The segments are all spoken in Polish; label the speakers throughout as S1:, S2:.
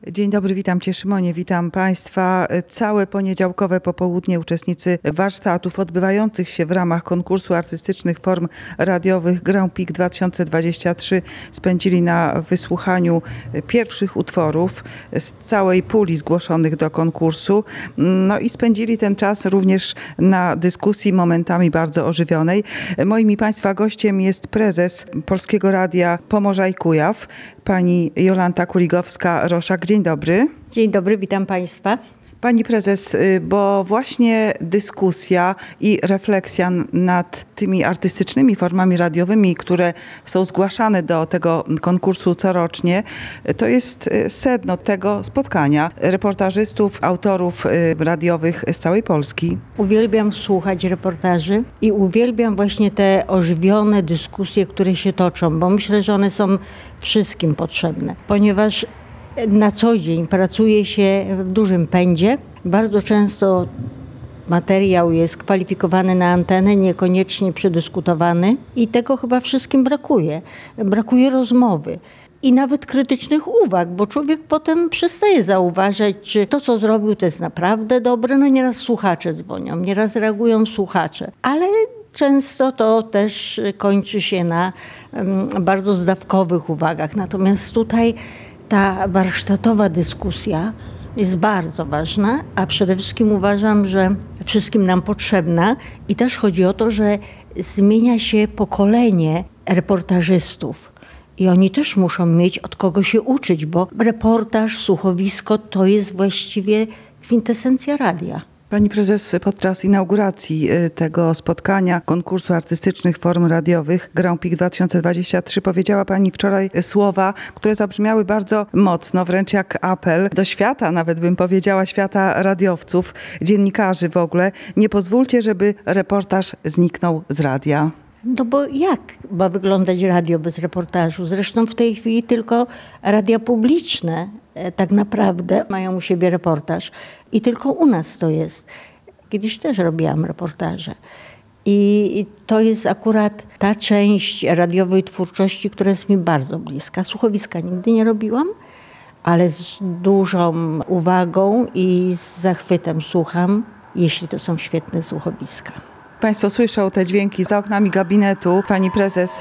S1: Dzień dobry, witam Cię Szymonie, witam Państwa. Całe poniedziałkowe popołudnie uczestnicy warsztatów odbywających się w ramach konkursu artystycznych form radiowych Grand Prix 2023 spędzili na wysłuchaniu pierwszych utworów z całej puli zgłoszonych do konkursu. No i spędzili ten czas również na dyskusji momentami bardzo ożywionej. Moim i Państwa gościem jest prezes Polskiego Radia Pomorza i Kujaw, pani Jolanta Kuligowska-Roszak. Dzień dobry.
S2: Dzień dobry, witam Państwa.
S1: Pani prezes, bo właśnie dyskusja i refleksja nad tymi artystycznymi formami radiowymi, które są zgłaszane do tego konkursu corocznie, to jest sedno tego spotkania reportażystów, autorów radiowych z całej Polski.
S2: Uwielbiam słuchać reportaży i uwielbiam właśnie te ożywione dyskusje, które się toczą, bo myślę, że one są wszystkim potrzebne, ponieważ na co dzień pracuje się w dużym pędzie. Bardzo często materiał jest kwalifikowany na antenę, niekoniecznie przedyskutowany i tego chyba wszystkim brakuje. Brakuje rozmowy i nawet krytycznych uwag, bo człowiek potem przestaje zauważać, czy to, co zrobił, to jest naprawdę dobre. No nieraz słuchacze dzwonią, nieraz reagują słuchacze, ale często to też kończy się na bardzo zdawkowych uwagach. Natomiast tutaj ta warsztatowa dyskusja jest bardzo ważna, a przede wszystkim uważam, że wszystkim nam potrzebna i też chodzi o to, że zmienia się pokolenie reportażystów i oni też muszą mieć od kogo się uczyć, bo reportaż, słuchowisko to jest właściwie kwintesencja radia.
S1: Pani prezes, podczas inauguracji tego spotkania konkursu artystycznych form radiowych Grand Prix 2023 powiedziała pani wczoraj słowa, które zabrzmiały bardzo mocno, wręcz jak apel do świata, nawet bym powiedziała, świata radiowców, dziennikarzy w ogóle. Nie pozwólcie, żeby reportaż zniknął z radia.
S2: No bo jak ma wyglądać radio bez reportażu? Zresztą w tej chwili tylko radia publiczne tak naprawdę mają u siebie reportaż. I tylko u nas to jest. Kiedyś też robiłam reportaże. I to jest akurat ta część radiowej twórczości, która jest mi bardzo bliska. Słuchowiska nigdy nie robiłam, ale z dużą uwagą i z zachwytem słucham, jeśli to są świetne słuchowiska.
S1: Państwo słyszą te dźwięki za oknami gabinetu pani prezes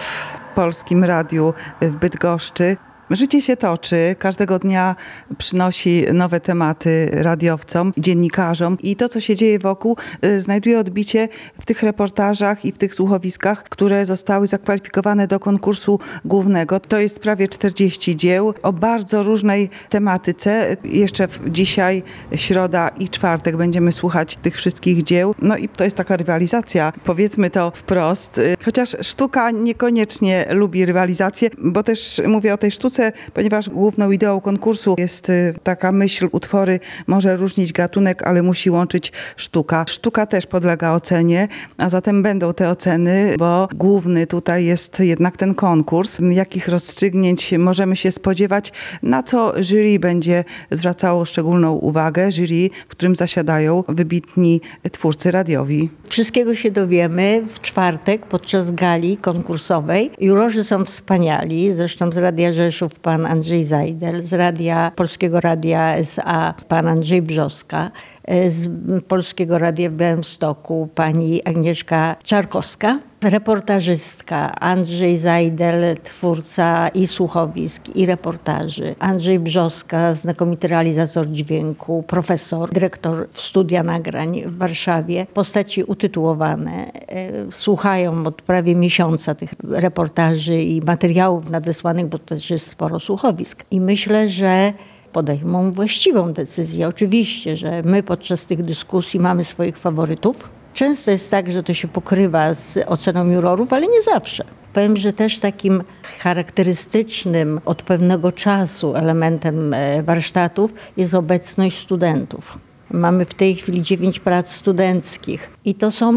S1: w Polskim Radiu w Bydgoszczy. Życie się toczy, każdego dnia przynosi nowe tematy radiowcom, dziennikarzom i to, co się dzieje wokół, znajduje odbicie w tych reportażach i w tych słuchowiskach, które zostały zakwalifikowane do konkursu głównego. To jest prawie 40 dzieł o bardzo różnej tematyce. Jeszcze dzisiaj, środa i czwartek będziemy słuchać tych wszystkich dzieł. No i to jest taka rywalizacja, powiedzmy to wprost. Chociaż sztuka niekoniecznie lubi rywalizację, bo też mówię o tej sztuce, ponieważ główną ideą konkursu jest taka myśl, utwory może różnić gatunek, ale musi łączyć sztuka. Sztuka też podlega ocenie, a zatem będą te oceny, bo główny tutaj jest jednak ten konkurs. Jakich rozstrzygnięć możemy się spodziewać, na co jury będzie zwracało szczególną uwagę, jury, w którym zasiadają wybitni twórcy radiowi.
S2: Wszystkiego się dowiemy w czwartek podczas gali konkursowej. Jurorzy są wspaniali, zresztą z Radia Rzeszów pan Andrzej Zajdel, z Polskiego Radia S.A. pan Andrzej Brzoska, z Polskiego Radia w Białymstoku pani Agnieszka Czarkowska, reportażystka Andrzej Zajdel, twórca i słuchowisk, i reportaży. Andrzej Brzoska, znakomity realizator dźwięku, profesor, dyrektor studia nagrań w Warszawie. Postaci utytułowane. Słuchają od prawie miesiąca tych reportaży i materiałów nadesłanych, bo też jest sporo słuchowisk. I myślę, że podejmą właściwą decyzję. Oczywiście, że my podczas tych dyskusji mamy swoich faworytów. Często jest tak, że to się pokrywa z oceną jurorów, ale nie zawsze. Powiem, że też takim charakterystycznym od pewnego czasu elementem warsztatów jest obecność studentów. Mamy w tej chwili 9 prac studenckich i to są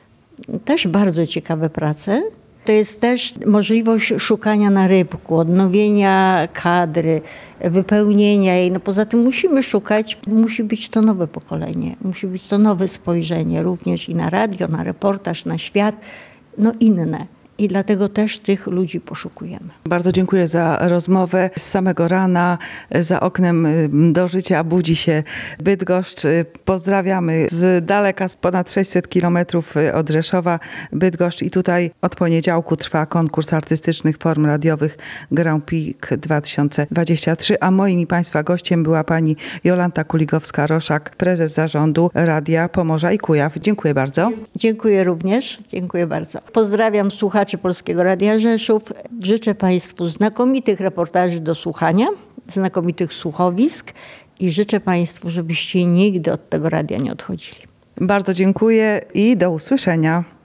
S2: też bardzo ciekawe prace. To jest też możliwość szukania na rybku, odnowienia kadry, wypełnienia jej. No poza tym musimy szukać, musi być to nowe pokolenie, musi być to nowe spojrzenie również i na radio, na reportaż, na świat, no inne. i dlatego też tych ludzi poszukujemy.
S1: Bardzo dziękuję za rozmowę. Z samego rana za oknem do życia budzi się Bydgoszcz. Pozdrawiamy z daleka, z ponad 600 kilometrów od Rzeszowa, Bydgoszcz. I tutaj od poniedziałku trwa konkurs artystycznych form radiowych Grand Prix 2023, a moim i Państwa gościem była pani Jolanta Kuligowska-Roszak, prezes zarządu Radia Pomorza i Kujaw. Dziękuję bardzo.
S2: Dziękuję również. Dziękuję bardzo. Pozdrawiam słuchaczy Polskiego Radia Rzeszów. Życzę Państwu znakomitych reportaży do słuchania, znakomitych słuchowisk i życzę Państwu, żebyście nigdy od tego radia nie odchodzili.
S1: Bardzo dziękuję i do usłyszenia.